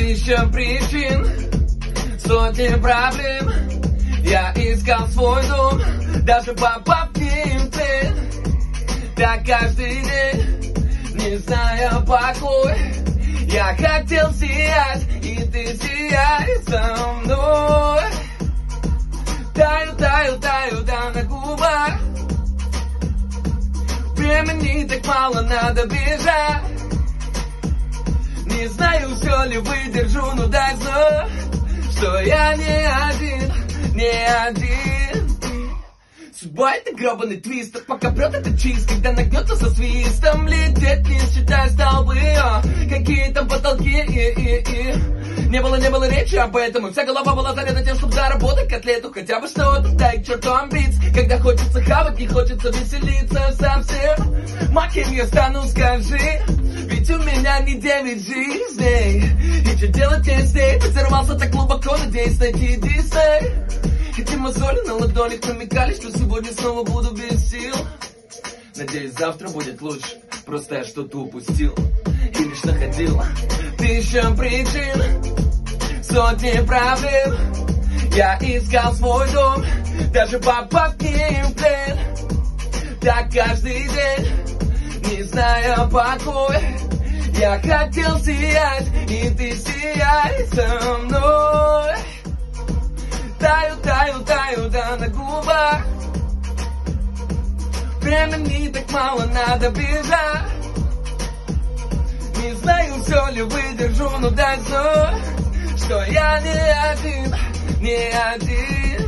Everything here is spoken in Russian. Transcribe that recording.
Тысяча причин, сотни проблем. Я искал свой дом, даже попав в плен. Так каждый день, не зная покоя. Я хотел сиять, и ты сияй со мной. Таю, таю, таю, да на губах. Времени так мало, надо бежать. Не знаю, все ли выдержу, но дай знать, что я не один, не один. Судьба это гребаный твистер, пока прет это чист, когда нагнется со свистом. Лететь не считай столбы, какие там потолки, Не было речи об этом, и вся голова была залета тем, чтобы заработать котлету. Хотя бы что-то, дай к черту амбиции. Когда хочется хавать, не хочется веселиться совсем. Ма, кем я стану, скажи, ведь у меня не 9 жизней. И что делать теперь? Взорвался так глубоко, надеюсь найти Дисней. Эти мозоли на ладонях намекали, что сегодня снова буду без сил. Надеюсь, завтра будет лучше, просто я что-то упустил и лишь находил тысяча причин, сотни проблем. Я искал свой дом, даже попав к ним в плен. Так каждый день, не зная покоя. Я хотел сиять, и ты сияй со мной. Таю, таю, таю, да на губах. Времени так мало, надо бежать. Не знаю, все ли выдержу, но дай знать, что я не один, не один.